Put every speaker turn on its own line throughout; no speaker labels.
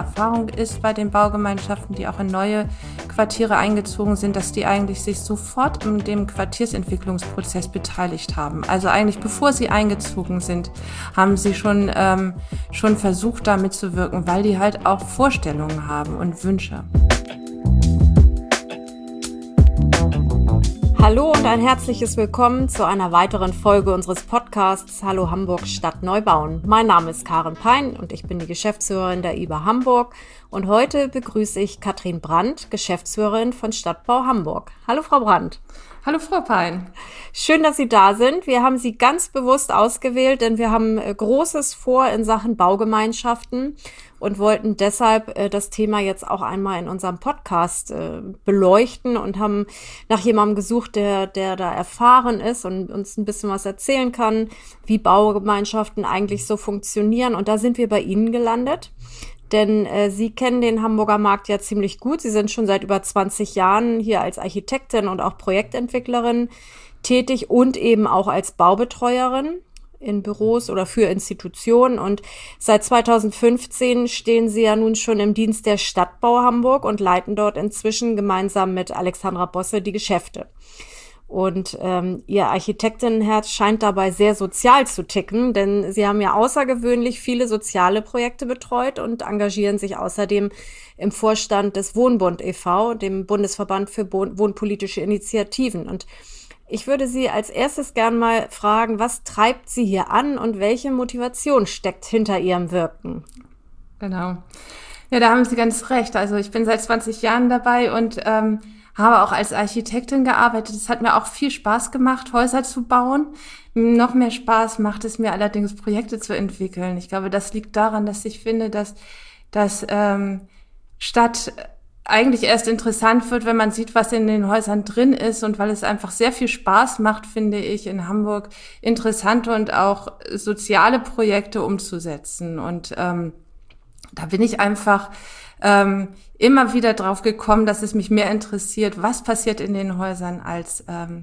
Erfahrung ist bei den Baugemeinschaften, die auch in neue Quartiere eingezogen sind, dass die eigentlich sich sofort in dem Quartiersentwicklungsprozess beteiligt haben. Also eigentlich bevor sie eingezogen sind, haben sie schon versucht, da mitzuwirken, weil die halt auch Vorstellungen haben und Wünsche.
Hallo und ein herzliches Willkommen zu einer weiteren Folge unseres Podcasts Hallo Hamburg Stadt Neubauen. Mein Name ist Karin Pein und ich bin die Geschäftsführerin der IBA Hamburg und heute begrüße ich Katrin Brandt, Geschäftsführerin von Stadtbau Hamburg. Hallo Frau Brandt.
Hallo Frau Pein.
Schön, dass Sie da sind. Wir haben Sie ganz bewusst ausgewählt, denn wir haben Großes vor in Sachen Baugemeinschaften und wollten deshalb das Thema jetzt auch einmal in unserem Podcast beleuchten und haben nach jemandem gesucht, der da erfahren ist und uns ein bisschen was erzählen kann, wie Baugemeinschaften eigentlich so funktionieren. Und da sind wir bei Ihnen gelandet. Denn Sie kennen den Hamburger Markt ja ziemlich gut. Sie sind schon seit über 20 Jahren hier als Architektin und auch Projektentwicklerin tätig und eben auch als Baubetreuerin in Büros oder für Institutionen. Und seit 2015 stehen Sie ja nun schon im Dienst der Stadtbau Hamburg und leiten dort inzwischen gemeinsam mit Alexandra Bosse die Geschäfte. Und Ihr Architektinnenherz scheint dabei sehr sozial zu ticken, denn Sie haben ja außergewöhnlich viele soziale Projekte betreut und engagieren sich außerdem im Vorstand des Wohnbund e.V., dem Bundesverband für wohnpolitische Initiativen. Und ich würde Sie als erstes gern mal fragen, was treibt Sie hier an und welche Motivation steckt hinter Ihrem Wirken?
Genau. Ja, da haben Sie ganz recht. Also ich bin seit 20 Jahren dabei und habe auch als Architektin gearbeitet. Es hat mir auch viel Spaß gemacht, Häuser zu bauen. Noch mehr Spaß macht es mir allerdings, Projekte zu entwickeln. Ich glaube, das liegt daran, dass ich finde, dass Stadt eigentlich erst interessant wird, wenn man sieht, was in den Häusern drin ist, und weil es einfach sehr viel Spaß macht, finde ich, in Hamburg interessante und auch soziale Projekte umzusetzen. Und da bin ich einfach immer wieder drauf gekommen, dass es mich mehr interessiert, was passiert in den Häusern, als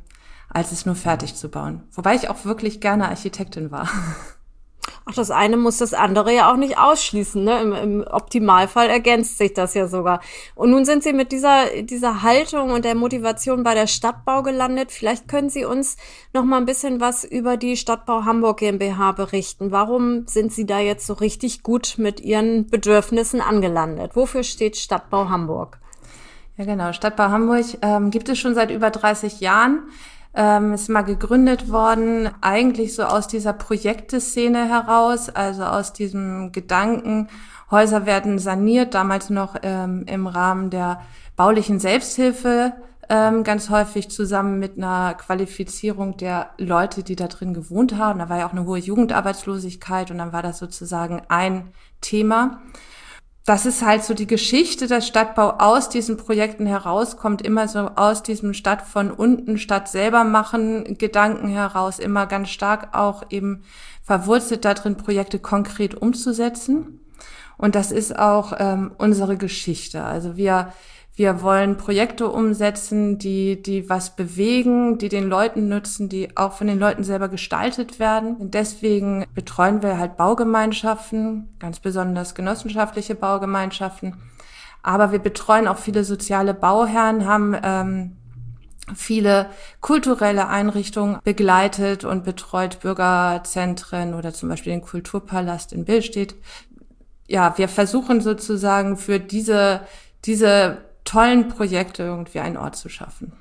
es nur fertig zu bauen. Wobei ich auch wirklich gerne Architektin war.
Ach, das eine muss das andere ja auch nicht ausschließen, ne? Im Optimalfall ergänzt sich das ja sogar. Und nun sind Sie mit dieser Haltung und der Motivation bei der Stadtbau gelandet. Vielleicht können Sie uns noch mal ein bisschen was über die Stadtbau Hamburg GmbH berichten. Warum sind Sie da jetzt so richtig gut mit Ihren Bedürfnissen angelandet? Wofür steht Stadtbau Hamburg?
Ja, genau. Stadtbau Hamburg gibt es schon seit über 30 Jahren. Ist mal gegründet worden, eigentlich so aus dieser Projekteszene heraus, also aus diesem Gedanken, Häuser werden saniert, damals noch im Rahmen der baulichen Selbsthilfe, ganz häufig zusammen mit einer Qualifizierung der Leute, die da drin gewohnt haben. Da war ja auch eine hohe Jugendarbeitslosigkeit und dann war das sozusagen ein Thema. Das ist halt so die Geschichte, dass Stadtbau aus diesen Projekten herauskommt, immer so aus diesem Stadt von unten, Stadt selber machen Gedanken heraus, immer ganz stark auch eben verwurzelt darin, Projekte konkret umzusetzen. Und das ist auch unsere Geschichte. Also wir wollen Projekte umsetzen, die was bewegen, die den Leuten nützen, die auch von den Leuten selber gestaltet werden. Und deswegen betreuen wir halt Baugemeinschaften, ganz besonders genossenschaftliche Baugemeinschaften. Aber wir betreuen auch viele soziale Bauherren, haben viele kulturelle Einrichtungen begleitet und betreut, Bürgerzentren oder zum Beispiel den Kulturpalast in Billstedt. Ja, wir versuchen sozusagen für diese tollen Projekte irgendwie einen Ort zu schaffen.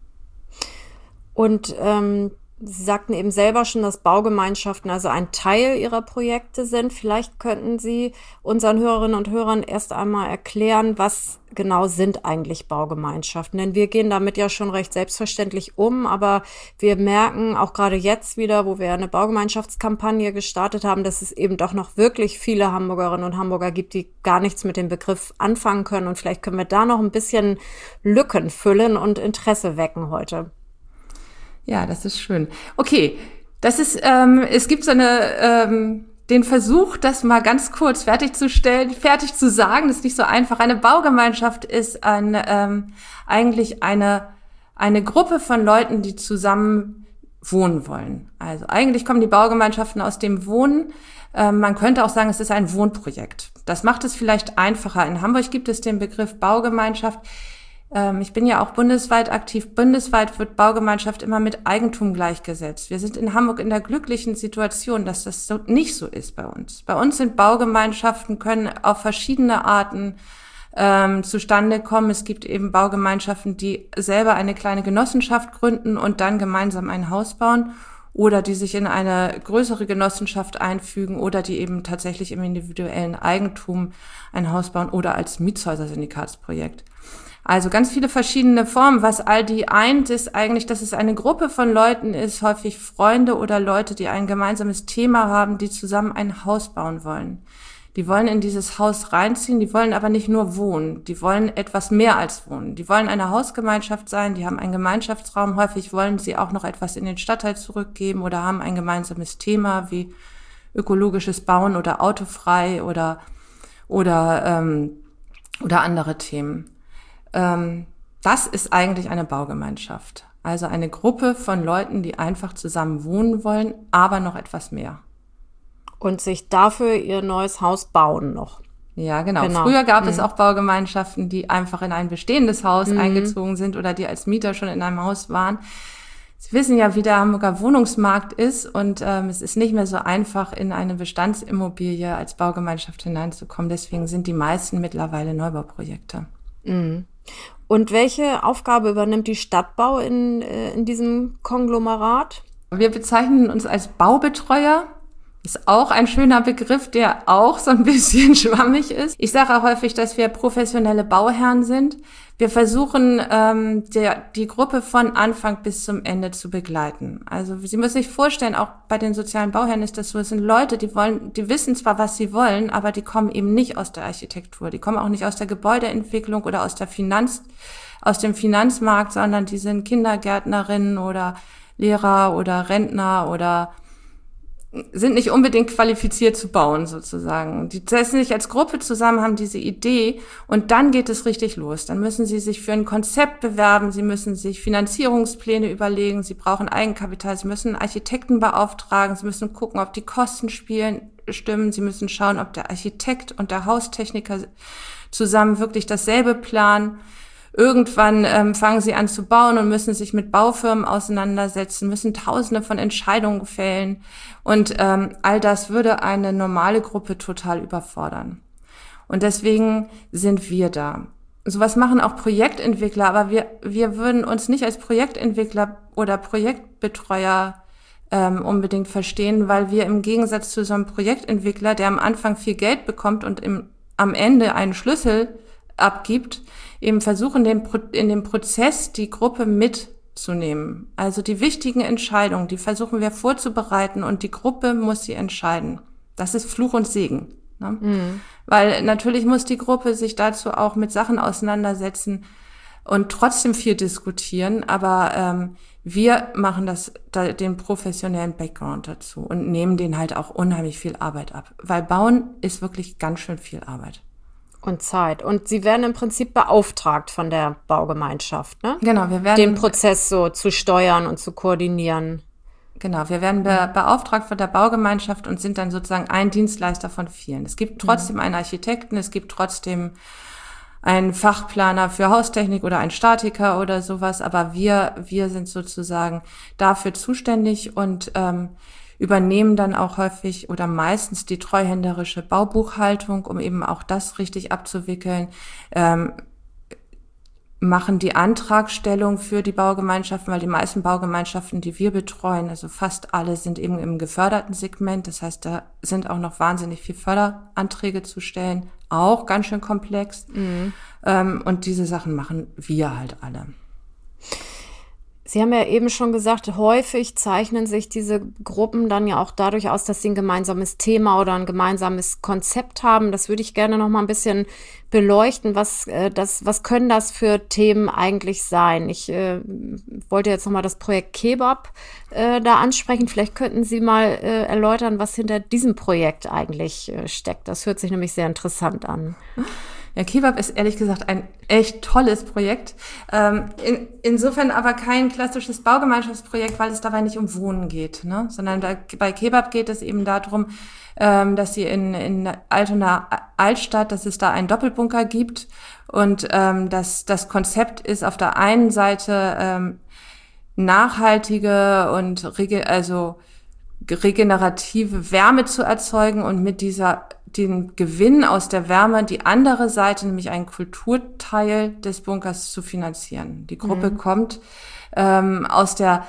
Und Sie sagten eben selber schon, dass Baugemeinschaften also ein Teil Ihrer Projekte sind. Vielleicht könnten Sie unseren Hörerinnen und Hörern erst einmal erklären, was genau sind eigentlich Baugemeinschaften? Denn wir gehen damit ja schon recht selbstverständlich um, aber wir merken auch gerade jetzt wieder, wo wir eine Baugemeinschaftskampagne gestartet haben, dass es eben doch noch wirklich viele Hamburgerinnen und Hamburger gibt, die gar nichts mit dem Begriff anfangen können. Und vielleicht können wir da noch ein bisschen Lücken füllen und Interesse wecken heute.
Ja, das ist schön. Okay, das ist, es gibt so den Versuch, das mal ganz kurz fertig zu sagen, das ist nicht so einfach. Eine Baugemeinschaft ist eigentlich eine Gruppe von Leuten, die zusammen wohnen wollen. Also eigentlich kommen die Baugemeinschaften aus dem Wohnen. Man könnte auch sagen, es ist ein Wohnprojekt. Das macht es vielleicht einfacher. In Hamburg gibt es den Begriff Baugemeinschaft. Ich bin ja auch bundesweit aktiv. Bundesweit wird Baugemeinschaft immer mit Eigentum gleichgesetzt. Wir sind in Hamburg in der glücklichen Situation, dass das so nicht so ist bei uns. Bei uns sind Baugemeinschaften, können auf verschiedene Arten zustande kommen. Es gibt eben Baugemeinschaften, die selber eine kleine Genossenschaft gründen und dann gemeinsam ein Haus bauen oder die sich in eine größere Genossenschaft einfügen oder die eben tatsächlich im individuellen Eigentum ein Haus bauen oder als Mietshäuser-Syndikatsprojekt. Also ganz viele verschiedene Formen. Was all die eint, ist eigentlich, dass es eine Gruppe von Leuten ist, häufig Freunde oder Leute, die ein gemeinsames Thema haben, die zusammen ein Haus bauen wollen. Die wollen in dieses Haus reinziehen, die wollen aber nicht nur wohnen, die wollen etwas mehr als wohnen. Die wollen eine Hausgemeinschaft sein, die haben einen Gemeinschaftsraum, häufig wollen sie auch noch etwas in den Stadtteil zurückgeben oder haben ein gemeinsames Thema wie ökologisches Bauen oder autofrei oder andere Themen. Das ist eigentlich eine Baugemeinschaft. Also eine Gruppe von Leuten, die einfach zusammen wohnen wollen, aber noch etwas mehr.
Und sich dafür ihr neues Haus bauen noch.
Ja, genau. Früher gab es auch Baugemeinschaften, die einfach in ein bestehendes Haus eingezogen sind oder die als Mieter schon in einem Haus waren. Sie wissen ja, wie der Hamburger Wohnungsmarkt ist und es ist nicht mehr so einfach, in eine Bestandsimmobilie als Baugemeinschaft hineinzukommen. Deswegen sind die meisten mittlerweile Neubauprojekte.
Mhm. Und welche Aufgabe übernimmt die Stadtbau in diesem Konglomerat?
Wir bezeichnen uns als Baubetreuer. Ist auch ein schöner Begriff, der auch so ein bisschen schwammig ist. Ich sage auch häufig, dass wir professionelle Bauherren sind. Wir versuchen, die Gruppe von Anfang bis zum Ende zu begleiten. Also Sie müssen sich vorstellen, auch bei den sozialen Bauherren ist das so, es sind Leute, die wissen zwar, was sie wollen, aber die kommen eben nicht aus der Architektur. Die kommen auch nicht aus der Gebäudeentwicklung oder aus dem Finanzmarkt, sondern die sind Kindergärtnerinnen oder Lehrer oder Rentner oder sind nicht unbedingt qualifiziert zu bauen, sozusagen. Die setzen sich als Gruppe zusammen, haben diese Idee und dann geht es richtig los. Dann müssen sie sich für ein Konzept bewerben, sie müssen sich Finanzierungspläne überlegen, sie brauchen Eigenkapital, sie müssen einen Architekten beauftragen, sie müssen gucken, ob die Kosten stimmen, sie müssen schauen, ob der Architekt und der Haustechniker zusammen wirklich dasselbe planen. Irgendwann fangen sie an zu bauen und müssen sich mit Baufirmen auseinandersetzen, müssen Tausende von Entscheidungen fällen. Und all das würde eine normale Gruppe total überfordern. Und deswegen sind wir da. Sowas machen auch Projektentwickler, aber wir würden uns nicht als Projektentwickler oder Projektbetreuer unbedingt verstehen, weil wir im Gegensatz zu so einem Projektentwickler, der am Anfang viel Geld bekommt und am Ende einen Schlüssel abgibt, eben versuchen, in dem Prozess die Gruppe mitzunehmen. Also die wichtigen Entscheidungen, die versuchen wir vorzubereiten und die Gruppe muss sie entscheiden. Das ist Fluch und Segen. Ne? Mhm. Weil natürlich muss die Gruppe sich dazu auch mit Sachen auseinandersetzen und trotzdem viel diskutieren, aber wir machen den professionellen Background dazu und nehmen denen halt auch unheimlich viel Arbeit ab. Weil Bauen ist wirklich ganz schön viel Arbeit.
Und Zeit. Und Sie werden im Prinzip beauftragt von der Baugemeinschaft, ne?
Genau, wir werden
den Prozess so zu steuern und zu koordinieren.
Genau, wir werden beauftragt von der Baugemeinschaft und sind dann sozusagen ein Dienstleister von vielen. Es gibt trotzdem einen Architekten, es gibt trotzdem einen Fachplaner für Haustechnik oder einen Statiker oder sowas, aber wir sind sozusagen dafür zuständig und übernehmen dann auch häufig oder meistens die treuhänderische Baubuchhaltung, um eben auch das richtig abzuwickeln, machen die Antragstellung für die Baugemeinschaften, weil die meisten Baugemeinschaften, die wir betreuen, also fast alle sind eben im geförderten Segment. Das heißt, da sind auch noch wahnsinnig viel Förderanträge zu stellen, auch ganz schön komplex. Mhm. Und diese Sachen machen wir halt alle.
Sie haben ja eben schon gesagt, häufig zeichnen sich diese Gruppen dann ja auch dadurch aus, dass sie ein gemeinsames Thema oder ein gemeinsames Konzept haben. Das würde ich gerne noch mal ein bisschen beleuchten. Was können das für Themen eigentlich sein? Ich wollte jetzt noch mal das Projekt Kebab da ansprechen. Vielleicht könnten Sie mal erläutern, was hinter diesem Projekt eigentlich steckt. Das hört sich nämlich sehr interessant an.
Ja, Kebab ist ehrlich gesagt ein echt tolles Projekt. Insofern aber kein klassisches Baugemeinschaftsprojekt, weil es dabei nicht um Wohnen geht, ne? Sondern bei Kebab geht es eben darum, dass sie in Altona Altstadt, dass es da einen Doppelbunker gibt und das Konzept ist auf der einen Seite nachhaltige und regenerative Wärme zu erzeugen und mit den Gewinn aus der Wärme die andere Seite, nämlich einen Kulturteil des Bunkers zu finanzieren. Die Gruppe kommt aus der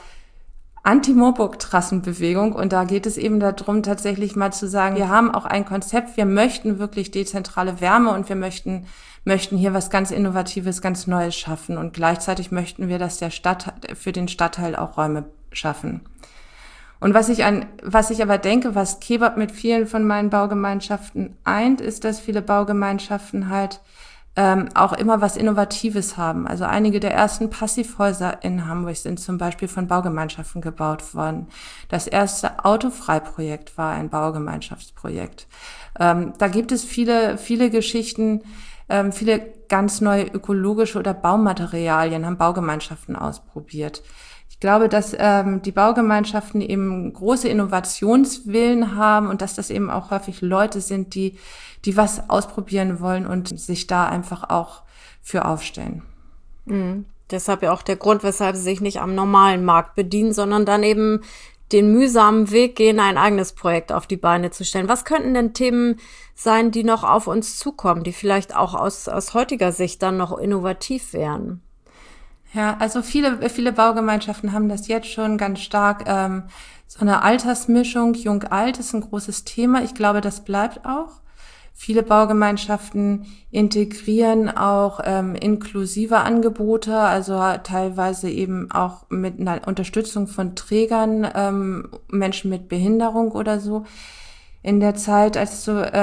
Anti-Moorburg-Trassenbewegung und da geht es eben darum, tatsächlich mal zu sagen, wir haben auch ein Konzept, wir möchten wirklich dezentrale Wärme und wir möchten hier was ganz Innovatives, ganz Neues schaffen und gleichzeitig möchten wir, dass für den Stadtteil auch Räume schaffen. Und was ich aber denke, was Kebab mit vielen von meinen Baugemeinschaften eint, ist, dass viele Baugemeinschaften halt auch immer was Innovatives haben. Also einige der ersten Passivhäuser in Hamburg sind zum Beispiel von Baugemeinschaften gebaut worden. Das erste Autofrei-Projekt war ein Baugemeinschaftsprojekt. Da gibt es viele Geschichten, viele ganz neue ökologische oder Baumaterialien haben Baugemeinschaften ausprobiert. Ich glaube, dass die Baugemeinschaften eben große Innovationswillen haben und dass das eben auch häufig Leute sind, die was ausprobieren wollen und sich da einfach auch für aufstellen.
Deshalb ja auch der Grund, weshalb sie sich nicht am normalen Markt bedienen, sondern dann eben den mühsamen Weg gehen, ein eigenes Projekt auf die Beine zu stellen. Was könnten denn Themen sein, die noch auf uns zukommen, die vielleicht auch aus heutiger Sicht dann noch innovativ wären?
Ja, also viele Baugemeinschaften haben das jetzt schon ganz stark, so eine Altersmischung, Jung-Alt ist ein großes Thema. Ich glaube, das bleibt auch. Viele Baugemeinschaften integrieren auch inklusive Angebote, also teilweise eben auch mit einer Unterstützung von Trägern, Menschen mit Behinderung oder so. In der Zeit, als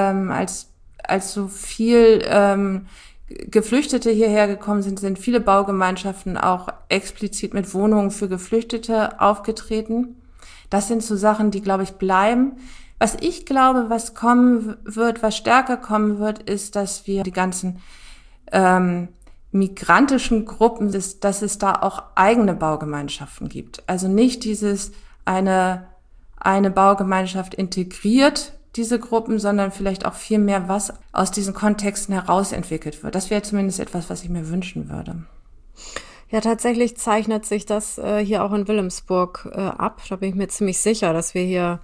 so viel Geflüchtete hierher gekommen sind viele Baugemeinschaften auch explizit mit Wohnungen für Geflüchtete aufgetreten. Das sind so Sachen, die, glaube ich, bleiben. Was ich glaube, was kommen wird, was stärker kommen wird, ist, dass wir die ganzen migrantischen Gruppen, dass es da auch eigene Baugemeinschaften gibt. Also nicht dieses eine Baugemeinschaft integriert diese Gruppen, sondern vielleicht auch viel mehr, was aus diesen Kontexten heraus entwickelt wird. Das wäre zumindest etwas, was ich mir wünschen würde.
Ja, tatsächlich zeichnet sich das hier auch in Wilhelmsburg ab. Da bin ich mir ziemlich sicher, dass wir hier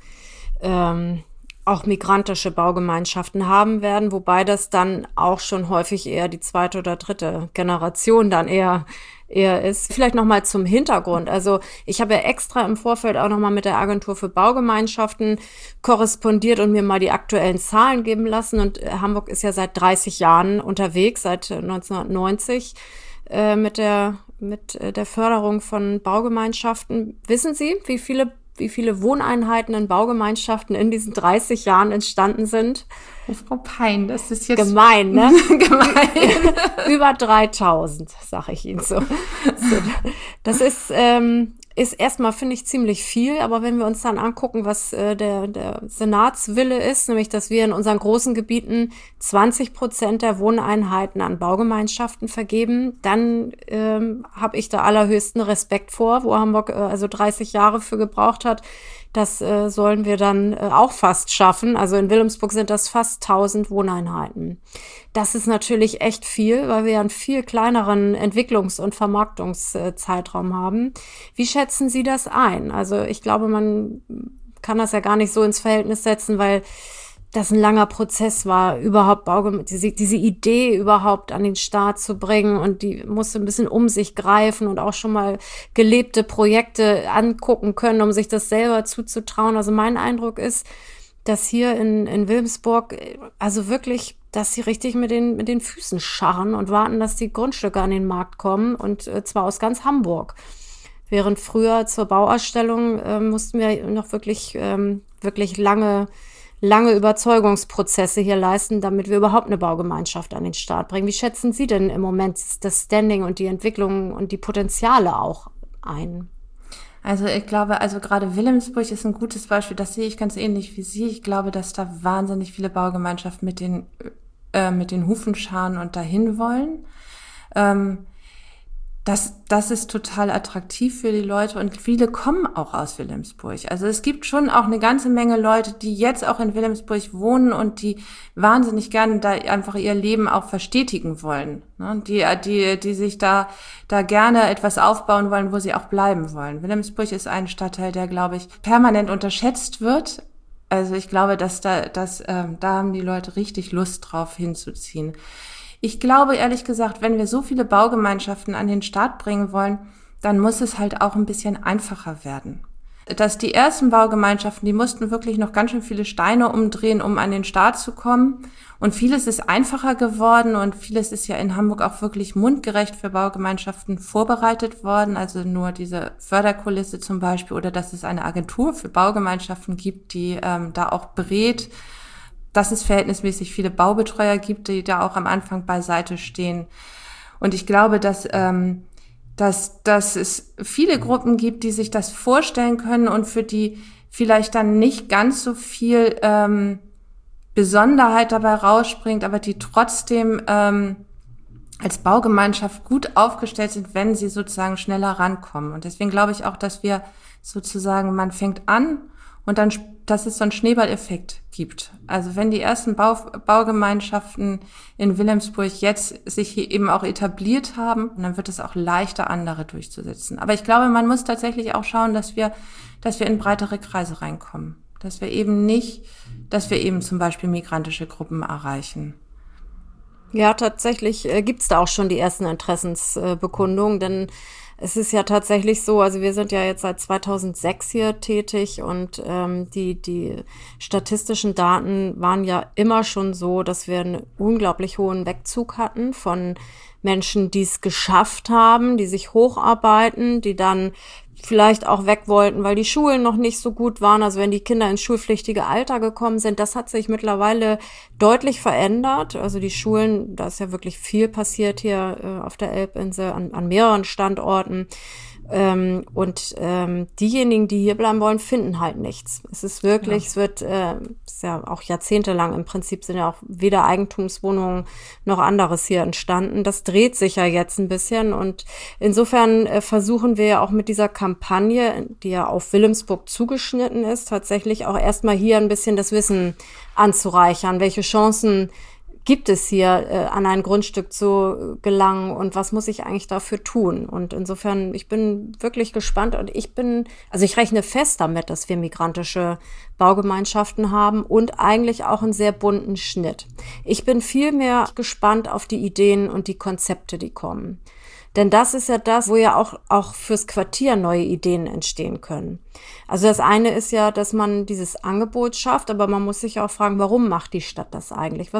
auch migrantische Baugemeinschaften haben werden, wobei das dann auch schon häufig eher die zweite oder dritte Generation dann eher ist. Vielleicht noch mal zum Hintergrund. Also ich habe ja extra im Vorfeld auch noch mal mit der Agentur für Baugemeinschaften korrespondiert und mir mal die aktuellen Zahlen geben lassen. Und Hamburg ist ja seit 30 Jahren unterwegs, seit 1990 mit der Förderung von Baugemeinschaften. Wissen Sie, wie viele Wohneinheiten in Baugemeinschaften in diesen 30 Jahren entstanden sind?
Oh, Frau Pein, das ist jetzt
gemein, ne? Gemein. Über 3000, sag ich Ihnen so. Das ist erstmal, finde ich, ziemlich viel, aber wenn wir uns dann angucken, was der Senatswille ist, nämlich, dass wir in unseren großen Gebieten 20% der Wohneinheiten an Baugemeinschaften vergeben, dann habe ich da allerhöchsten Respekt vor, wo Hamburg also 30 Jahre für gebraucht hat. Das sollen wir dann auch fast schaffen. Also in Wilhelmsburg sind das fast 1000 Wohneinheiten. Das ist natürlich echt viel, weil wir ja einen viel kleineren Entwicklungs- und Vermarktungszeitraum haben. Wie schätzen Sie das ein? Also ich glaube, man kann das ja gar nicht so ins Verhältnis setzen, weil das ein langer Prozess war, überhaupt diese Idee überhaupt an den Start zu bringen, und die musste ein bisschen um sich greifen und auch schon mal gelebte Projekte angucken können, um sich das selber zuzutrauen. Also mein Eindruck ist, dass hier in Wilhelmsburg, also wirklich, dass sie richtig mit den Füßen scharren und warten, dass die Grundstücke an den Markt kommen, und zwar aus ganz Hamburg. Während früher zur Bauausstellung mussten wir noch wirklich lange Überzeugungsprozesse hier leisten, damit wir überhaupt eine Baugemeinschaft an den Start bringen. Wie schätzen Sie denn im Moment das Standing und die Entwicklung und die Potenziale auch ein?
Also ich glaube, gerade Wilhelmsburg ist ein gutes Beispiel. Das sehe ich ganz ähnlich wie Sie. Ich glaube, dass da wahnsinnig viele Baugemeinschaften mit den mit den Hufen scharen und dahin wollen. Das ist total attraktiv für die Leute und viele kommen auch aus Wilhelmsburg. Also es gibt schon auch eine ganze Menge Leute, die jetzt auch in Wilhelmsburg wohnen und die wahnsinnig gerne da einfach ihr Leben auch verstetigen wollen, ne? Die sich da gerne etwas aufbauen wollen, wo sie auch bleiben wollen. Wilhelmsburg ist ein Stadtteil, der, glaube ich, permanent unterschätzt wird. Also ich glaube, da haben die Leute richtig Lust drauf hinzuziehen. Ich glaube, ehrlich gesagt, wenn wir so viele Baugemeinschaften an den Start bringen wollen, dann muss es halt auch ein bisschen einfacher werden. Dass die ersten Baugemeinschaften, die mussten wirklich noch ganz schön viele Steine umdrehen, um an den Start zu kommen. Und vieles ist einfacher geworden und vieles ist ja in Hamburg auch wirklich mundgerecht für Baugemeinschaften vorbereitet worden. Also nur diese Förderkulisse zum Beispiel oder dass es eine Agentur für Baugemeinschaften gibt, die da auch berät, dass es verhältnismäßig viele Baubetreuer gibt, die da auch am Anfang beiseite stehen. Und ich glaube, dass es viele Gruppen gibt, die sich das vorstellen können und für die vielleicht dann nicht ganz so viel Besonderheit dabei rausspringt, aber die trotzdem als Baugemeinschaft gut aufgestellt sind, wenn sie sozusagen schneller rankommen. Und deswegen glaube ich auch, dass wir sozusagen, man fängt an und dann, dass es so einen Schneeballeffekt gibt. Also wenn die ersten Baugemeinschaften in Wilhelmsburg jetzt sich hier eben auch etabliert haben, dann wird es auch leichter, andere durchzusetzen. Aber ich glaube, man muss tatsächlich auch schauen, dass wir in breitere Kreise reinkommen. Dass wir eben zum Beispiel migrantische Gruppen erreichen.
Ja, tatsächlich gibt's da auch schon die ersten Interessensbekundungen, denn es ist ja tatsächlich so, also wir sind ja jetzt seit 2006 hier tätig und die statistischen Daten waren ja immer schon so, dass wir einen unglaublich hohen Wegzug hatten von Menschen, die es geschafft haben, die sich hocharbeiten, die dann vielleicht auch weg wollten, weil die Schulen noch nicht so gut waren. Also wenn die Kinder ins schulpflichtige Alter gekommen sind, das hat sich mittlerweile deutlich verändert. Also die Schulen, da ist ja wirklich viel passiert hier auf der Elbinsel an mehreren Standorten. Diejenigen, die hier bleiben wollen, finden halt nichts. Es ist wirklich, es ist ja auch jahrzehntelang im Prinzip sind ja auch weder Eigentumswohnungen noch anderes hier entstanden. Das dreht sich ja jetzt ein bisschen und insofern versuchen wir ja auch mit dieser Kampagne, die ja auf Wilhelmsburg zugeschnitten ist, tatsächlich auch erstmal hier ein bisschen das Wissen anzureichern. Welche Chancen gibt es hier, an ein Grundstück zu gelangen und was muss ich eigentlich dafür tun? Und insofern, ich bin wirklich gespannt und ich rechne fest damit, dass wir migrantische Baugemeinschaften haben und eigentlich auch einen sehr bunten Schnitt. Ich bin viel mehr gespannt auf die Ideen und die Konzepte, die kommen. Denn das ist ja das, wo ja auch fürs Quartier neue Ideen entstehen können. Also das eine ist ja, dass man dieses Angebot schafft, aber man muss sich auch fragen, warum macht die Stadt das eigentlich?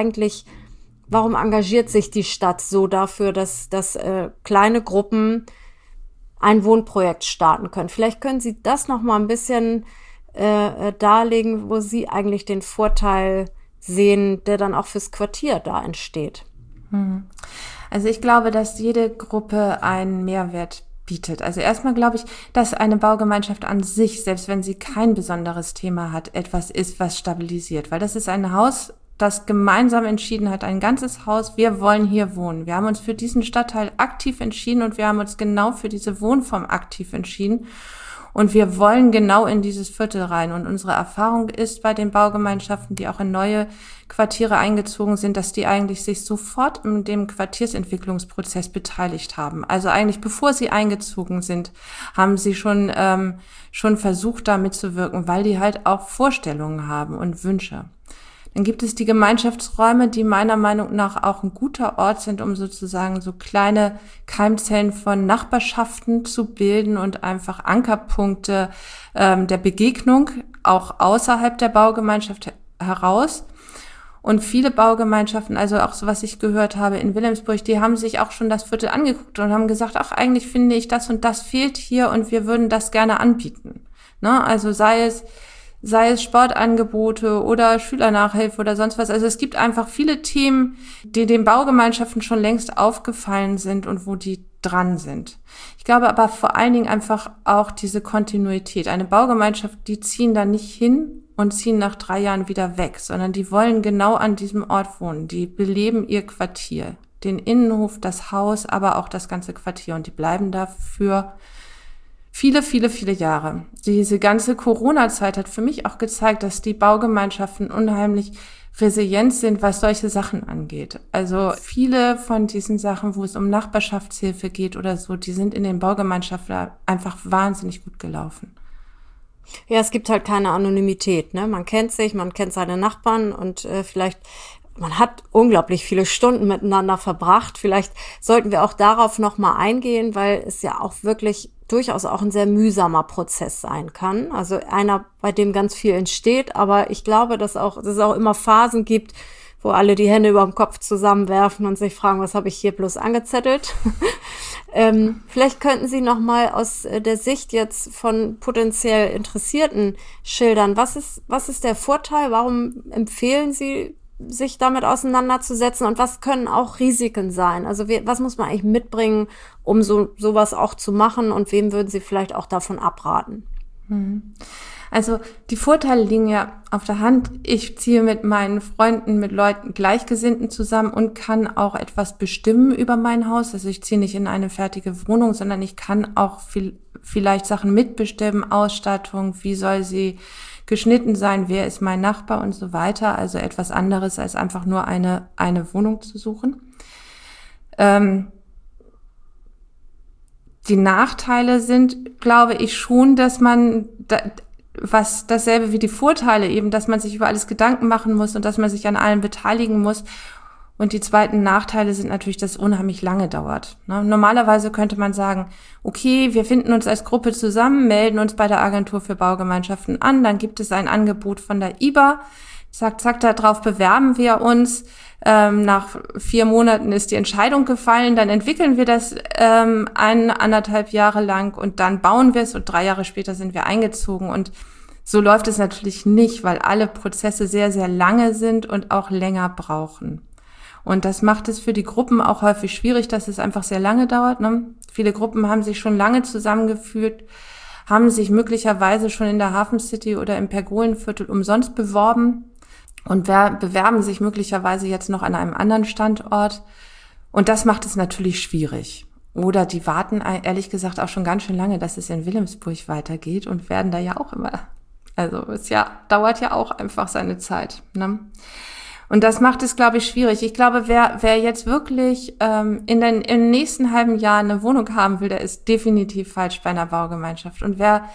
Warum engagiert sich die Stadt so dafür, dass kleine Gruppen ein Wohnprojekt starten können? Vielleicht können Sie das noch mal ein bisschen darlegen, wo Sie eigentlich den Vorteil sehen, der dann auch fürs Quartier da entsteht.
Also ich glaube, dass jede Gruppe einen Mehrwert bietet. Also erstmal glaube ich, dass eine Baugemeinschaft an sich, selbst wenn sie kein besonderes Thema hat, etwas ist, was stabilisiert. Weil das ist ein Haus, das gemeinsam entschieden hat, ein ganzes Haus, wir wollen hier wohnen. Wir haben uns für diesen Stadtteil aktiv entschieden und wir haben uns genau für diese Wohnform aktiv entschieden. Und wir wollen genau in dieses Viertel rein. Und unsere Erfahrung ist bei den Baugemeinschaften, die auch in neue Quartiere eingezogen sind, dass die eigentlich sich sofort in dem Quartiersentwicklungsprozess beteiligt haben. Also eigentlich bevor sie eingezogen sind, haben sie schon versucht, da mitzuwirken, weil die halt auch Vorstellungen haben und Wünsche. Dann gibt es die Gemeinschaftsräume, die meiner Meinung nach auch ein guter Ort sind, um sozusagen so kleine Keimzellen von Nachbarschaften zu bilden und einfach Ankerpunkte der Begegnung auch außerhalb der Baugemeinschaft heraus. Und viele Baugemeinschaften, also auch so was ich gehört habe in Wilhelmsburg, die haben sich auch schon das Viertel angeguckt und haben gesagt, ach, eigentlich finde ich das und das fehlt hier und wir würden das gerne anbieten. Ne? Also sei es Sportangebote oder Schülernachhilfe oder sonst was. Also es gibt einfach viele Themen, die den Baugemeinschaften schon längst aufgefallen sind und wo die dran sind. Ich glaube aber vor allen Dingen einfach auch diese Kontinuität. Eine Baugemeinschaft, die ziehen da nicht hin und ziehen nach 3 Jahren wieder weg, sondern die wollen genau an diesem Ort wohnen. Die beleben ihr Quartier, den Innenhof, das Haus, aber auch das ganze Quartier, und die bleiben da für viele, viele, viele Jahre. Diese ganze Corona-Zeit hat für mich auch gezeigt, dass die Baugemeinschaften unheimlich resilient sind, was solche Sachen angeht. Also viele von diesen Sachen, wo es um Nachbarschaftshilfe geht oder so, die sind in den Baugemeinschaften einfach wahnsinnig gut gelaufen.
Ja, es gibt halt keine Anonymität, ne? Man kennt sich, man kennt seine Nachbarn und vielleicht man hat unglaublich viele Stunden miteinander verbracht. Vielleicht sollten wir auch darauf noch mal eingehen, weil es ja auch wirklich durchaus auch ein sehr mühsamer Prozess sein kann. Also einer, bei dem ganz viel entsteht, aber ich glaube, dass es auch immer Phasen gibt, wo alle die Hände über dem Kopf zusammenwerfen und sich fragen, was habe ich hier bloß angezettelt? Vielleicht könnten Sie noch mal aus der Sicht jetzt von potenziell Interessierten schildern, was ist der Vorteil? Warum empfehlen Sie, sich damit auseinanderzusetzen, und was können auch Risiken sein? Also was muss man eigentlich mitbringen, um sowas auch zu machen, und wem würden Sie vielleicht auch davon abraten?
Also die Vorteile liegen ja auf der Hand. Ich ziehe mit meinen Freunden, mit Leuten, Gleichgesinnten zusammen und kann auch etwas bestimmen über mein Haus. Also ich ziehe nicht in eine fertige Wohnung, sondern ich kann auch vielleicht Sachen mitbestimmen, Ausstattung, wie soll sie geschnitten sein, wer ist mein Nachbar und so weiter. Also etwas anderes als einfach nur eine Wohnung zu suchen. Die Nachteile sind, glaube ich, schon, dass man was dasselbe wie die Vorteile eben, dass man sich über alles Gedanken machen muss und dass man sich an allem beteiligen muss. Und die zweiten Nachteile sind natürlich, dass es unheimlich lange dauert. Normalerweise könnte man sagen, okay, wir finden uns als Gruppe zusammen, melden uns bei der Agentur für Baugemeinschaften an, dann gibt es ein Angebot von der IBA, zack, darauf bewerben wir uns. Nach 4 Monaten ist die Entscheidung gefallen, dann entwickeln wir das 1,5 Jahre lang und dann bauen wir es und 3 Jahre später sind wir eingezogen. Und so läuft es natürlich nicht, weil alle Prozesse sehr, sehr lange sind und auch länger brauchen. Und das macht es für die Gruppen auch häufig schwierig, dass es einfach sehr lange dauert. Ne? Viele Gruppen haben sich schon lange zusammengeführt, haben sich möglicherweise schon in der Hafen City oder im Pergolenviertel umsonst beworben und bewerben sich möglicherweise jetzt noch an einem anderen Standort. Und das macht es natürlich schwierig. Oder die warten ehrlich gesagt auch schon ganz schön lange, dass es in Wilhelmsburg weitergeht und werden da ja auch immer. Also dauert ja auch einfach seine Zeit. Ne? Und das macht es, glaube ich, schwierig. Ich glaube, wer jetzt wirklich im nächsten halben Jahr eine Wohnung haben will, der ist definitiv falsch bei einer Baugemeinschaft. Und wer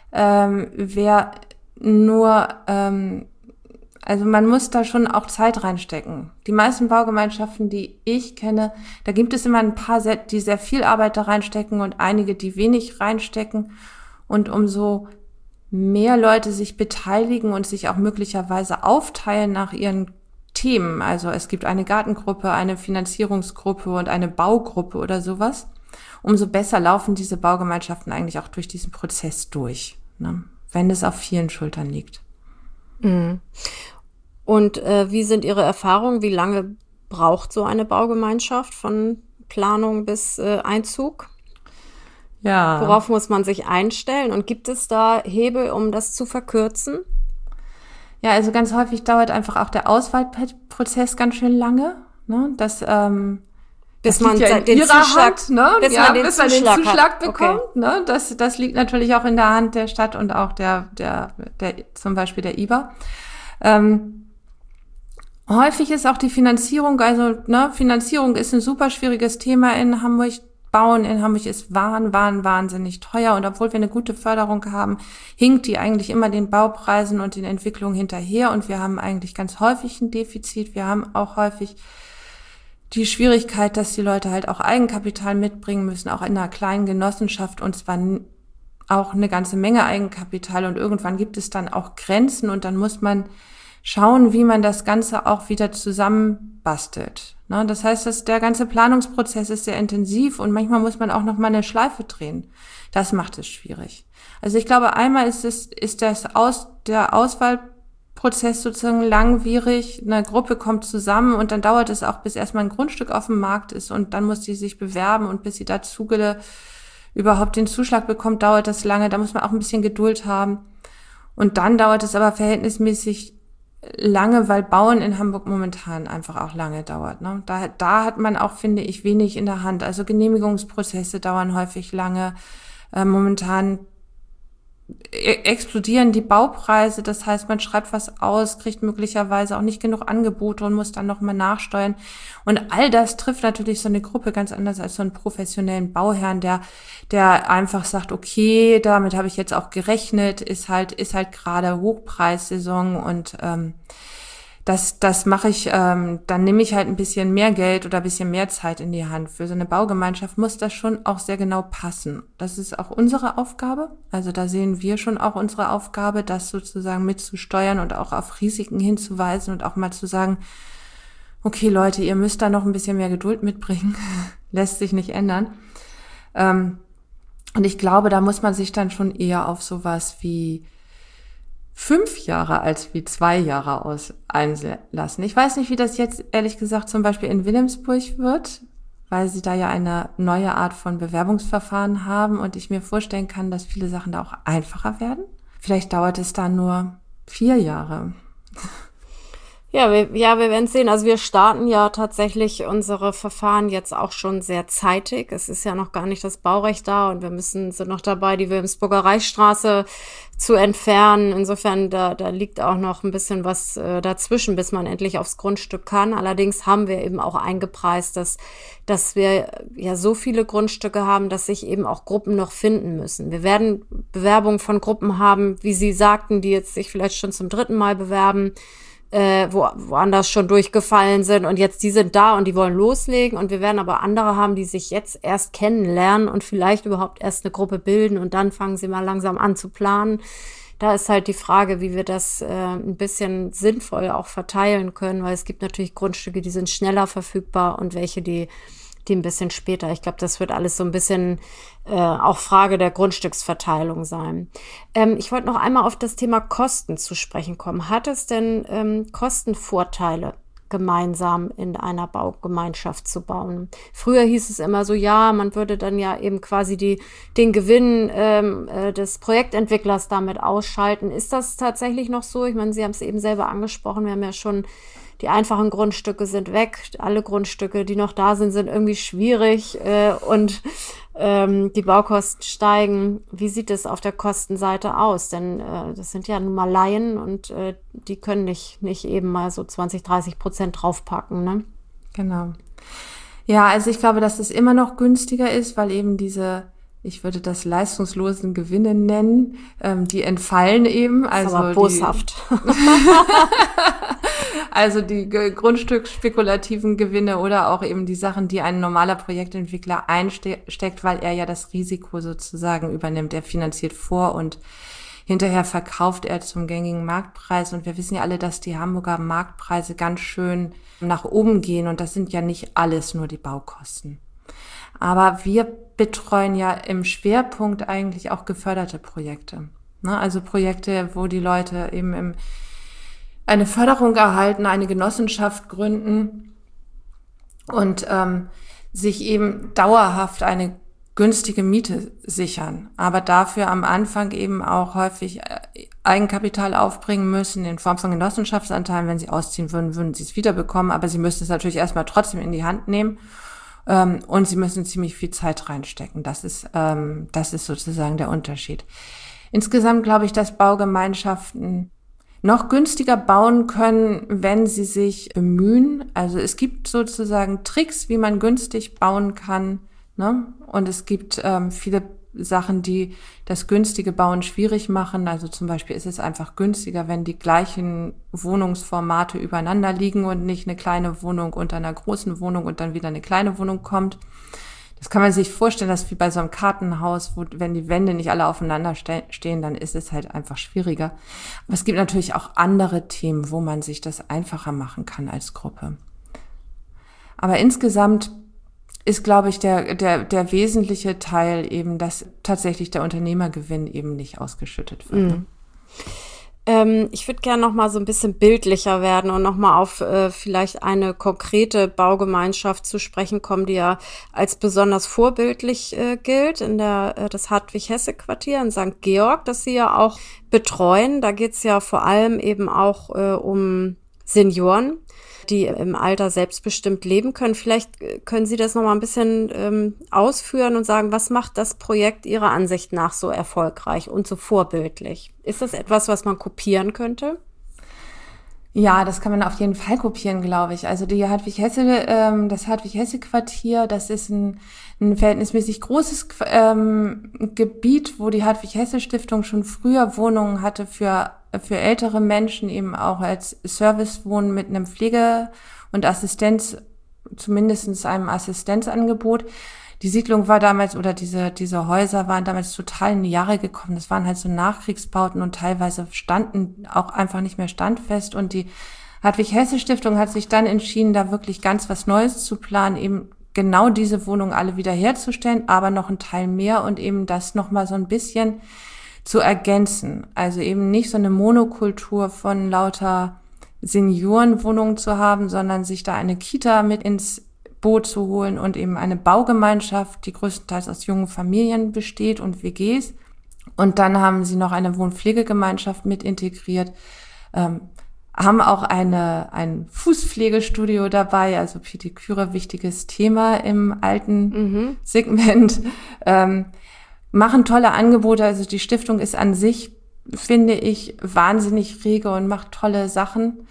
nur, also man muss da schon auch Zeit reinstecken. Die meisten Baugemeinschaften, die ich kenne, da gibt es immer ein paar, die sehr viel Arbeit da reinstecken und einige, die wenig reinstecken. Und umso mehr Leute sich beteiligen und sich auch möglicherweise aufteilen nach ihren Themen, also es gibt eine Gartengruppe, eine Finanzierungsgruppe und eine Baugruppe oder sowas, umso besser laufen diese Baugemeinschaften eigentlich auch durch diesen Prozess durch, ne? Wenn es auf vielen Schultern liegt.
Und wie sind Ihre Erfahrungen? Wie lange braucht so eine Baugemeinschaft von Planung bis Einzug?
Ja.
Worauf muss man sich einstellen? Und gibt es da Hebel, um das zu verkürzen?
Ja, also ganz häufig dauert einfach auch der Auswahlprozess ganz schön lange, ne? Bis
man
ja
den Zuschlag,
ne?
bis man den Zuschlag
bekommt, okay. Ne? Das liegt natürlich auch in der Hand der Stadt und auch der zum Beispiel der IBA. Häufig ist auch die Finanzierung, also Finanzierung ist ein super schwieriges Thema in Hamburg. Bauen in Hamburg ist wahnsinnig teuer, und obwohl wir eine gute Förderung haben, hinkt die eigentlich immer den Baupreisen und den Entwicklungen hinterher, und wir haben eigentlich ganz häufig ein Defizit. Wir haben auch häufig die Schwierigkeit, dass die Leute halt auch Eigenkapital mitbringen müssen, auch in einer kleinen Genossenschaft, und zwar auch eine ganze Menge Eigenkapital, und irgendwann gibt es dann auch Grenzen, und dann muss man schauen, wie man das Ganze auch wieder zusammenbastelt. Das heißt, dass der ganze Planungsprozess ist sehr intensiv, und manchmal muss man auch noch mal eine Schleife drehen. Das macht es schwierig. Also ich glaube, einmal ist der Auswahlprozess Prozess sozusagen langwierig. Eine Gruppe kommt zusammen und dann dauert es auch, bis erstmal ein Grundstück auf dem Markt ist und dann muss die sich bewerben und bis sie überhaupt den Zuschlag bekommt, dauert das lange. Da muss man auch ein bisschen Geduld haben. Und dann dauert es aber verhältnismäßig lange, weil Bauen in Hamburg momentan einfach auch lange dauert. Ne? Da hat man auch, finde ich, wenig in der Hand. Also Genehmigungsprozesse dauern häufig lange. Momentan explodieren die Baupreise. Das heißt, man schreibt was aus, kriegt möglicherweise auch nicht genug Angebote und muss dann nochmal nachsteuern. Und all das trifft natürlich so eine Gruppe ganz anders als so einen professionellen Bauherrn, der einfach sagt, okay, damit habe ich jetzt auch gerechnet, ist halt gerade Hochpreissaison und das mache ich, dann nehme ich halt ein bisschen mehr Geld oder ein bisschen mehr Zeit in die Hand. Für so eine Baugemeinschaft muss das schon auch sehr genau passen. Das ist auch unsere Aufgabe. Also da sehen wir schon auch unsere Aufgabe, das sozusagen mitzusteuern und auch auf Risiken hinzuweisen und auch mal zu sagen, okay Leute, ihr müsst da noch ein bisschen mehr Geduld mitbringen. Lässt sich nicht ändern. Und ich glaube, da muss man sich dann schon eher auf sowas wie 5 Jahre als wie 2 Jahre einlassen. Ich weiß nicht, wie das jetzt ehrlich gesagt zum Beispiel in Wilhelmsburg wird, weil sie da ja eine neue Art von Bewerbungsverfahren haben und ich mir vorstellen kann, dass viele Sachen da auch einfacher werden. Vielleicht dauert es da nur 4 Jahre.
Ja, wir werden sehen. Also wir starten ja tatsächlich unsere Verfahren jetzt auch schon sehr zeitig. Es ist ja noch gar nicht das Baurecht da und sind noch dabei, die Wilhelmsburger Reichsstraße zu entfernen. Insofern, da liegt auch noch ein bisschen was dazwischen, bis man endlich aufs Grundstück kann. Allerdings haben wir eben auch eingepreist, dass wir ja so viele Grundstücke haben, dass sich eben auch Gruppen noch finden müssen. Wir werden Bewerbungen von Gruppen haben, wie Sie sagten, die jetzt sich vielleicht schon zum 3. Mal bewerben, woanders schon durchgefallen sind und jetzt die sind da und die wollen loslegen und wir werden aber andere haben, die sich jetzt erst kennenlernen und vielleicht überhaupt erst eine Gruppe bilden und dann fangen sie mal langsam an zu planen. Da ist halt die Frage, wie wir das ein bisschen sinnvoll auch verteilen können, weil es gibt natürlich Grundstücke, die sind schneller verfügbar und welche, die ein bisschen später. Ich glaube, das wird alles so ein bisschen auch Frage der Grundstücksverteilung sein. Ich wollte noch einmal auf das Thema Kosten zu sprechen kommen. Hat es denn Kostenvorteile, gemeinsam in einer Baugemeinschaft zu bauen? Früher hieß es immer so, ja, man würde dann ja eben quasi den Gewinn des Projektentwicklers damit ausschalten. Ist das tatsächlich noch so? Ich meine, Sie haben es eben selber angesprochen, wir haben ja schon die einfachen Grundstücke sind weg, alle Grundstücke, die noch da sind irgendwie schwierig und die Baukosten steigen. Wie sieht es auf der Kostenseite aus? Denn das sind ja nun mal Laien und die können nicht eben mal so 20-30% draufpacken, ne?
Genau. Ja, also ich glaube, dass es immer noch günstiger ist, weil eben ich würde das leistungslosen Gewinne nennen, die entfallen eben. Also
aber boshaft.
Also die grundstücksspekulativen Gewinne oder auch eben die Sachen, die ein normaler Projektentwickler einsteckt, weil er ja das Risiko sozusagen übernimmt. Er finanziert vor und hinterher verkauft er zum gängigen Marktpreis. Und wir wissen ja alle, dass die Hamburger Marktpreise ganz schön nach oben gehen. Und das sind ja nicht alles nur die Baukosten. Aber wir betreuen ja im Schwerpunkt eigentlich auch geförderte Projekte. Ne? Also Projekte, wo die Leute eben eine Förderung erhalten, eine Genossenschaft gründen und sich eben dauerhaft eine günstige Miete sichern, aber dafür am Anfang eben auch häufig Eigenkapital aufbringen müssen in Form von Genossenschaftsanteilen. Wenn sie ausziehen würden sie es wiederbekommen, aber sie müssen es natürlich erstmal trotzdem in die Hand nehmen und sie müssen ziemlich viel Zeit reinstecken. Das ist sozusagen der Unterschied. Insgesamt glaube ich, dass Baugemeinschaften noch günstiger bauen können, wenn sie sich bemühen. Also es gibt sozusagen Tricks, wie man günstig bauen kann, ne? Und es gibt viele Sachen, die das günstige Bauen schwierig machen. Also zum Beispiel ist es einfach günstiger, wenn die gleichen Wohnungsformate übereinander liegen und nicht eine kleine Wohnung unter einer großen Wohnung und dann wieder eine kleine Wohnung kommt. Das kann man sich vorstellen, dass wie bei so einem Kartenhaus, wenn die Wände nicht alle aufeinander stehen, dann ist es halt einfach schwieriger. Aber es gibt natürlich auch andere Themen, wo man sich das einfacher machen kann als Gruppe. Aber insgesamt ist, glaube ich, der wesentliche Teil eben, dass tatsächlich der Unternehmergewinn eben nicht ausgeschüttet wird.
Ich würde gerne noch mal so ein bisschen bildlicher werden und noch mal auf vielleicht eine konkrete Baugemeinschaft zu sprechen kommen, die ja als besonders vorbildlich gilt, in das Hartwig-Hesse-Quartier in St. Georg, das Sie ja auch betreuen. Da geht's ja vor allem eben auch um Senioren, die im Alter selbstbestimmt leben können. Vielleicht können Sie das noch mal ein bisschen ausführen und sagen, was macht das Projekt Ihrer Ansicht nach so erfolgreich und so vorbildlich? Ist das etwas, was man kopieren könnte?
Ja, das kann man auf jeden Fall kopieren, glaube ich. Also das Hartwig-Hesse-Quartier, das ist ein verhältnismäßig großes Gebiet, wo die Hartwig-Hesse-Stiftung schon früher Wohnungen hatte für ältere Menschen, eben auch als Servicewohnen mit einem Pflege- und Assistenz, zumindest einem Assistenzangebot. Die Siedlung war damals, oder diese Häuser waren damals total in die Jahre gekommen. Das waren halt so Nachkriegsbauten und teilweise standen auch einfach nicht mehr standfest. Und die Hartwig-Hesse-Stiftung hat sich dann entschieden, da wirklich ganz was Neues zu planen, eben genau diese Wohnungen alle wiederherzustellen, aber noch ein Teil mehr und eben das nochmal so ein bisschen zu ergänzen. Also eben nicht so eine Monokultur von lauter Seniorenwohnungen zu haben, sondern sich da eine Kita mit ins Boot zu holen und eben eine Baugemeinschaft, die größtenteils aus jungen Familien besteht und WGs. Und dann haben sie noch eine Wohnpflegegemeinschaft mit integriert, haben auch ein Fußpflegestudio dabei, also Pediküre, wichtiges Thema im alten Segment, machen tolle Angebote. Also die Stiftung ist an sich, finde ich, wahnsinnig rege und macht tolle Sachen.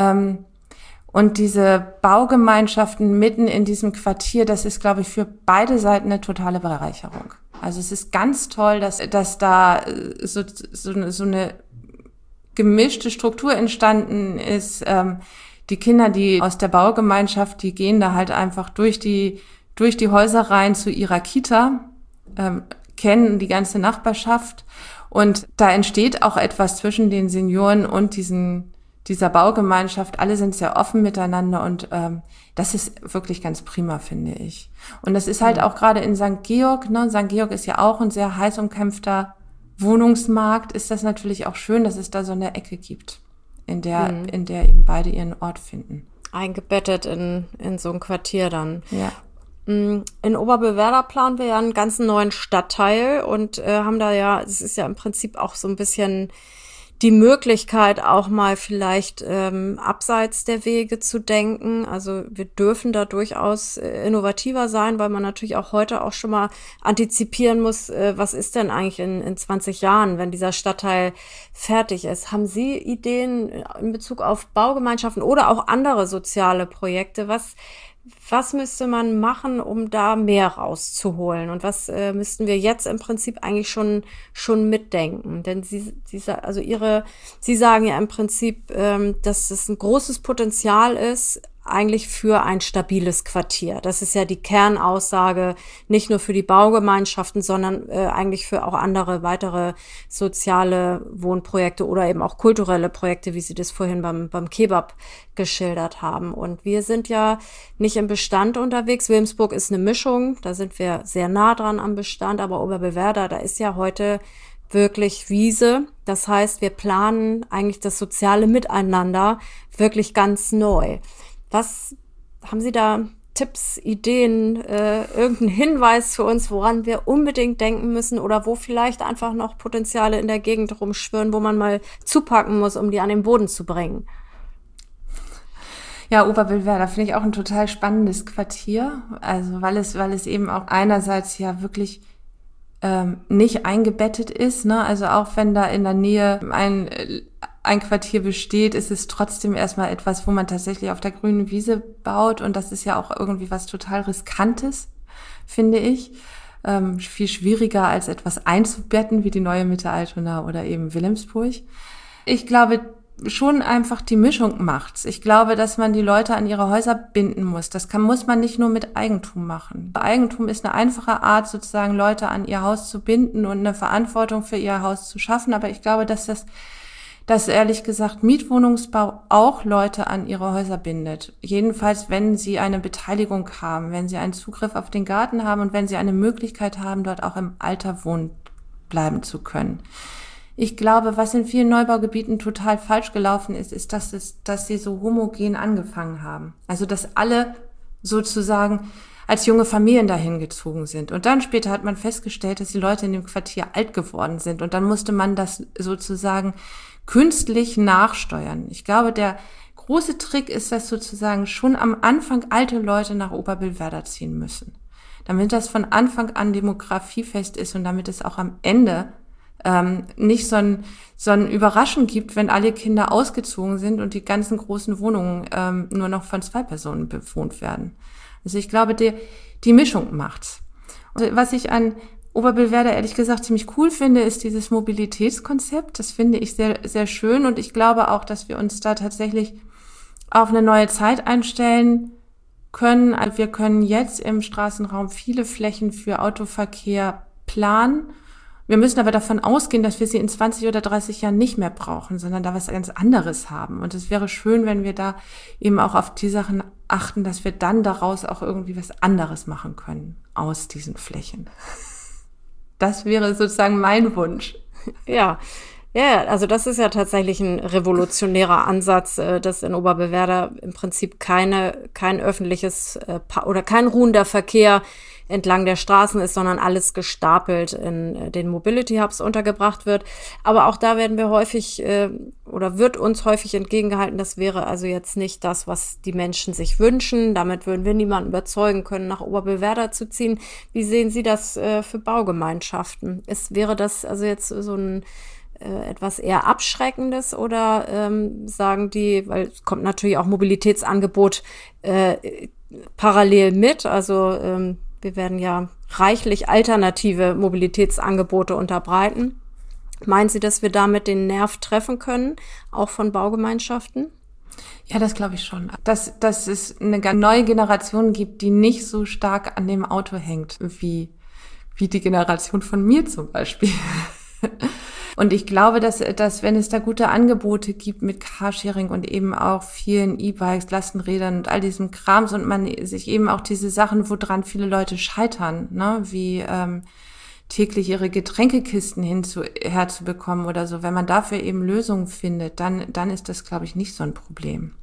Und diese Baugemeinschaften mitten in diesem Quartier, das ist, glaube ich, für beide Seiten eine totale Bereicherung. Also es ist ganz toll, dass da so eine gemischte Struktur entstanden ist. Die Kinder, die aus der Baugemeinschaft, die gehen da halt einfach durch die Häuser rein zu ihrer Kita, kennen die ganze Nachbarschaft. Und da entsteht auch etwas zwischen den Senioren und dieser Baugemeinschaft. Alle sind sehr offen miteinander und das ist wirklich ganz prima, finde ich. Und das ist halt auch gerade in St. Georg, ne? St. Georg ist ja auch ein sehr heiß umkämpfter Wohnungsmarkt. Ist das natürlich auch schön, dass es da so eine Ecke gibt, in der eben beide ihren Ort finden.
Eingebettet in so ein Quartier dann.
Ja.
In Oberbewerder planen wir ja einen ganz neuen Stadtteil und haben da ja, es ist ja im Prinzip auch so ein bisschen die Möglichkeit, auch mal vielleicht abseits der Wege zu denken. Also wir dürfen da durchaus innovativer sein, weil man natürlich auch heute auch schon mal antizipieren muss, was ist denn eigentlich in 20 Jahren, wenn dieser Stadtteil fertig ist. Haben Sie Ideen in Bezug auf Baugemeinschaften oder auch andere soziale Projekte? Was müsste man machen, um da mehr rauszuholen? Und was müssten wir jetzt im Prinzip eigentlich schon mitdenken? Denn Sie sagen ja im Prinzip, dass es ein großes Potenzial ist, eigentlich für ein stabiles Quartier. Das ist ja die Kernaussage, nicht nur für die Baugemeinschaften, sondern eigentlich für auch andere weitere soziale Wohnprojekte oder eben auch kulturelle Projekte, wie Sie das vorhin beim Kebab geschildert haben. Und wir sind ja nicht im Bestand unterwegs. Wilmsburg ist eine Mischung, da sind wir sehr nah dran am Bestand, aber Oberbewerder, da ist ja heute wirklich Wiese. Das heißt, wir planen eigentlich das soziale Miteinander wirklich ganz neu. Was haben Sie da Tipps, Ideen, irgendeinen Hinweis für uns, woran wir unbedingt denken müssen oder wo vielleicht einfach noch Potenziale in der Gegend rumschwirren, wo man mal zupacken muss, um die an den Boden zu bringen?
Ja, Oberwildwerder finde ich auch ein total spannendes Quartier. Also weil es eben auch einerseits ja wirklich nicht eingebettet ist, ne? Also auch wenn da in der Nähe ein Quartier besteht, ist es trotzdem erstmal etwas, wo man tatsächlich auf der grünen Wiese baut. Und das ist ja auch irgendwie was total Riskantes, finde ich. Viel schwieriger als etwas einzubetten, wie die neue Mitte Altona oder eben Wilhelmsburg. Ich glaube schon einfach die Mischung macht's. Ich glaube, dass man die Leute an ihre Häuser binden muss. Muss man nicht nur mit Eigentum machen. Eigentum ist eine einfache Art, sozusagen Leute an ihr Haus zu binden und eine Verantwortung für ihr Haus zu schaffen. Aber ich glaube, dass ehrlich gesagt Mietwohnungsbau auch Leute an ihre Häuser bindet. Jedenfalls, wenn sie eine Beteiligung haben, wenn sie einen Zugriff auf den Garten haben und wenn sie eine Möglichkeit haben, dort auch im Alter wohnen bleiben zu können. Ich glaube, was in vielen Neubaugebieten total falsch gelaufen ist, dass sie so homogen angefangen haben. Also, dass alle sozusagen als junge Familien dahin gezogen sind. Und dann später hat man festgestellt, dass die Leute in dem Quartier alt geworden sind. Und dann musste man das sozusagen künstlich nachsteuern. Ich glaube, der große Trick ist, dass sozusagen schon am Anfang alte Leute nach Oberbillwerder ziehen müssen. Damit das von Anfang an demografiefest ist und damit es auch am Ende nicht so ein Überraschung gibt, wenn alle Kinder ausgezogen sind und die ganzen großen Wohnungen nur noch von 2 Personen bewohnt werden. Also ich glaube, die Mischung macht's. Und was ich an Oberbillwerder ehrlich gesagt ziemlich cool finde, ist dieses Mobilitätskonzept. Das finde ich sehr, sehr schön und ich glaube auch, dass wir uns da tatsächlich auf eine neue Zeit einstellen können. Also wir können jetzt im Straßenraum viele Flächen für Autoverkehr planen. Wir müssen aber davon ausgehen, dass wir sie in 20 oder 30 Jahren nicht mehr brauchen, sondern da was ganz anderes haben. Und es wäre schön, wenn wir da eben auch auf die Sachen achten, dass wir dann daraus auch irgendwie was anderes machen können aus diesen Flächen. Das wäre sozusagen mein Wunsch.
Ja. Ja, also das ist ja tatsächlich ein revolutionärer Ansatz, dass in Oberbillwerder im Prinzip kein öffentliches oder kein ruhender Verkehr entlang der Straßen ist, sondern alles gestapelt in den Mobility Hubs untergebracht wird. Aber auch da werden wir häufig oder wird uns häufig entgegengehalten, das wäre also jetzt nicht das, was die Menschen sich wünschen. Damit würden wir niemanden überzeugen können, nach Oberbillwerder zu ziehen. Wie sehen Sie das für Baugemeinschaften? Wäre das also jetzt so ein etwas eher Abschreckendes oder sagen die, weil es kommt natürlich auch Mobilitätsangebot parallel mit, also wir werden ja reichlich alternative Mobilitätsangebote unterbreiten. Meinen Sie, dass wir damit den Nerv treffen können, auch von Baugemeinschaften?
Ja, das glaube ich schon. Dass es eine ganz neue Generation gibt, die nicht so stark an dem Auto hängt, wie die Generation von mir zum Beispiel. Und ich glaube, dass wenn es da gute Angebote gibt mit Carsharing und eben auch vielen E-Bikes, Lastenrädern und all diesem Krams und man sich eben auch diese Sachen, woran viele Leute scheitern, ne, wie täglich ihre Getränkekisten herzubekommen oder so, wenn man dafür eben Lösungen findet, dann ist das, glaube ich, nicht so ein Problem.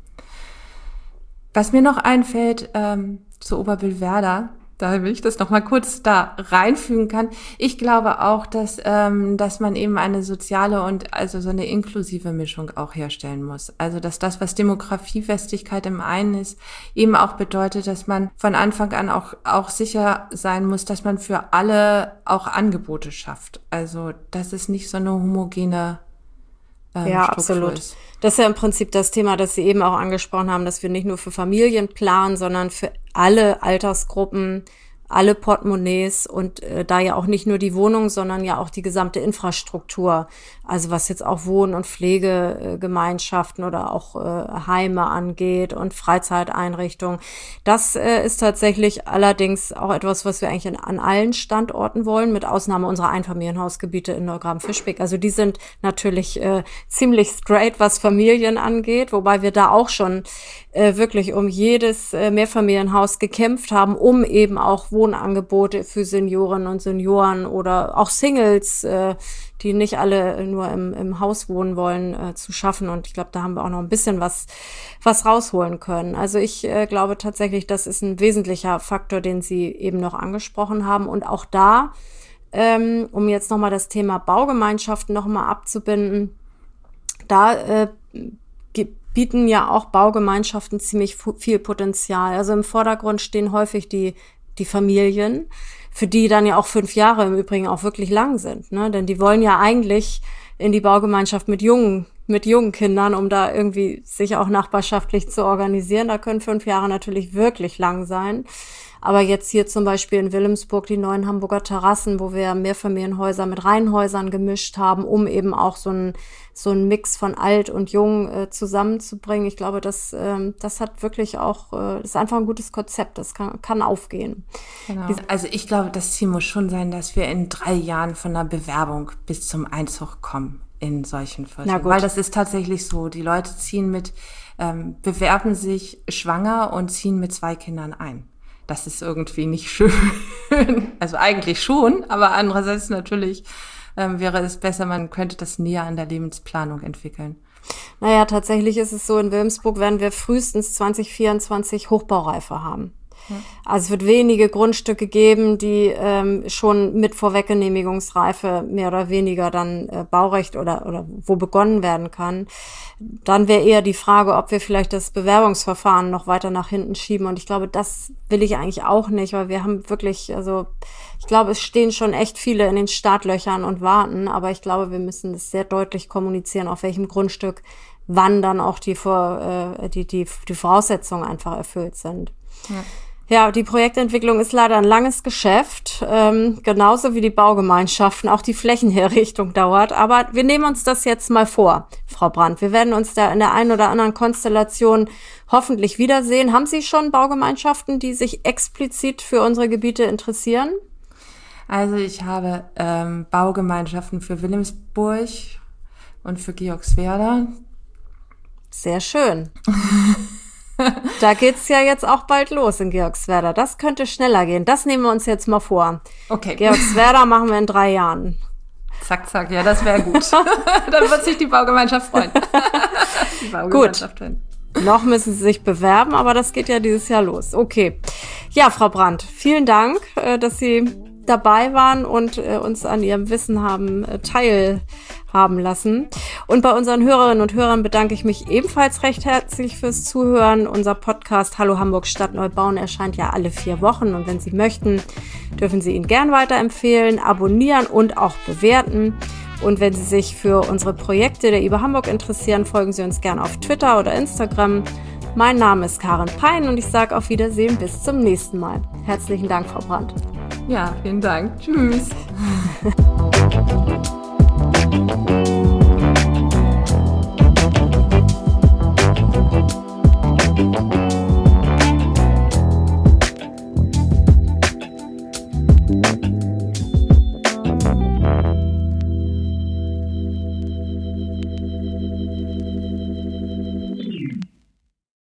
Was mir noch einfällt zu Oberbillwerder, da will ich das noch mal kurz da reinfügen kann. Ich glaube auch, dass man eben eine soziale und also so eine inklusive Mischung auch herstellen muss. Also dass das, was Demografiefestigkeit im einen ist, eben auch bedeutet, dass man von Anfang an auch sicher sein muss, dass man für alle auch Angebote schafft. Also dass es nicht so eine homogene
ja,
Struktur
absolut.
ist.
Das ist ja im Prinzip das Thema, das Sie eben auch angesprochen haben, dass wir nicht nur für Familien planen, sondern für alle Altersgruppen, alle Portemonnaies und da ja auch nicht nur die Wohnung, sondern ja auch die gesamte Infrastruktur. Also was jetzt auch Wohn- und Pflegegemeinschaften oder auch Heime angeht und Freizeiteinrichtungen. Das ist tatsächlich allerdings auch etwas, was wir eigentlich an allen Standorten wollen, mit Ausnahme unserer Einfamilienhausgebiete in Neugraben-Fischbeck. Also die sind natürlich ziemlich straight, was Familien angeht, wobei wir da auch schon wirklich um jedes Mehrfamilienhaus gekämpft haben, um eben auch Wohnangebote für Seniorinnen und Senioren oder auch Singles, die nicht alle nur im Haus wohnen wollen, zu schaffen. Und ich glaube, da haben wir auch noch ein bisschen was rausholen können. Also ich glaube tatsächlich, das ist ein wesentlicher Faktor, den Sie eben noch angesprochen haben. Und auch da, um jetzt nochmal das Thema Baugemeinschaften nochmal abzubinden, da bieten ja auch Baugemeinschaften ziemlich viel Potenzial. Also im Vordergrund stehen häufig die Familien, für die dann ja auch 5 Jahre im Übrigen auch wirklich lang sind, ne? Denn die wollen ja eigentlich in die Baugemeinschaft mit jungen Kindern, um da irgendwie sich auch nachbarschaftlich zu organisieren. Da können 5 Jahre natürlich wirklich lang sein. Aber jetzt hier zum Beispiel in Wilhelmsburg die neuen Hamburger Terrassen, wo wir Mehrfamilienhäuser mit Reihenhäusern gemischt haben, um eben auch so ein Mix von alt und jung zusammenzubringen. Ich glaube, das hat wirklich auch, das ist einfach ein gutes Konzept. Das kann aufgehen.
Genau. Also ich glaube, das Ziel muss schon sein, dass wir in 3 Jahren von der Bewerbung bis zum Einzug kommen in solchen Vierteln. Weil das ist tatsächlich so. Die Leute bewerben sich schwanger und ziehen mit 2 Kindern ein. Das ist irgendwie nicht schön. Also eigentlich schon, aber andererseits natürlich wäre es besser, man könnte das näher an der Lebensplanung entwickeln.
Naja, tatsächlich ist es so, in Wilhelmsburg werden wir frühestens 2024 Hochbaureife haben. Ja. Also es wird wenige Grundstücke geben, die schon mit Vorweggenehmigungsreife mehr oder weniger dann Baurecht oder wo begonnen werden kann. Dann wäre eher die Frage, ob wir vielleicht das Bewerbungsverfahren noch weiter nach hinten schieben. Und ich glaube, das will ich eigentlich auch nicht, weil wir haben wirklich, also ich glaube, es stehen schon echt viele in den Startlöchern und warten. Aber ich glaube, wir müssen das sehr deutlich kommunizieren, auf welchem Grundstück wann dann auch die Voraussetzungen einfach erfüllt sind. Ja. Ja, die Projektentwicklung ist leider ein langes Geschäft, genauso wie die Baugemeinschaften. Auch die Flächenherrichtung dauert. Aber wir nehmen uns das jetzt mal vor, Frau Brandt. Wir werden uns da in der einen oder anderen Konstellation hoffentlich wiedersehen. Haben Sie schon Baugemeinschaften, die sich explizit für unsere Gebiete interessieren?
Also ich habe Baugemeinschaften für Wilhelmsburg und für Georgswerda.
Sehr schön. Da geht's ja jetzt auch bald los in Georgswerda. Das könnte schneller gehen. Das nehmen wir uns jetzt mal vor.
Okay.
Georgswerda machen wir in 3 Jahren.
Zack, zack. Ja, das wäre gut. Dann wird sich die Baugemeinschaft freuen.
Die Baugemeinschaft gut. Noch müssen Sie sich bewerben, aber das geht ja dieses Jahr los. Okay. Ja, Frau Brandt, vielen Dank, dass Sie dabei waren und uns an Ihrem Wissen haben teilhaben lassen. Und bei unseren Hörerinnen und Hörern bedanke ich mich ebenfalls recht herzlich fürs Zuhören. Unser Podcast Hallo Hamburg Stadt Neubauen erscheint ja alle 4 Wochen und wenn Sie möchten, dürfen Sie ihn gern weiterempfehlen, abonnieren und auch bewerten. Und wenn Sie sich für unsere Projekte der IBA Hamburg interessieren, folgen Sie uns gern auf Twitter oder Instagram. Mein Name ist Karin Pein und ich sage auf Wiedersehen bis zum nächsten Mal. Herzlichen Dank, Frau Brandt.
Ja, vielen Dank. Tschüss.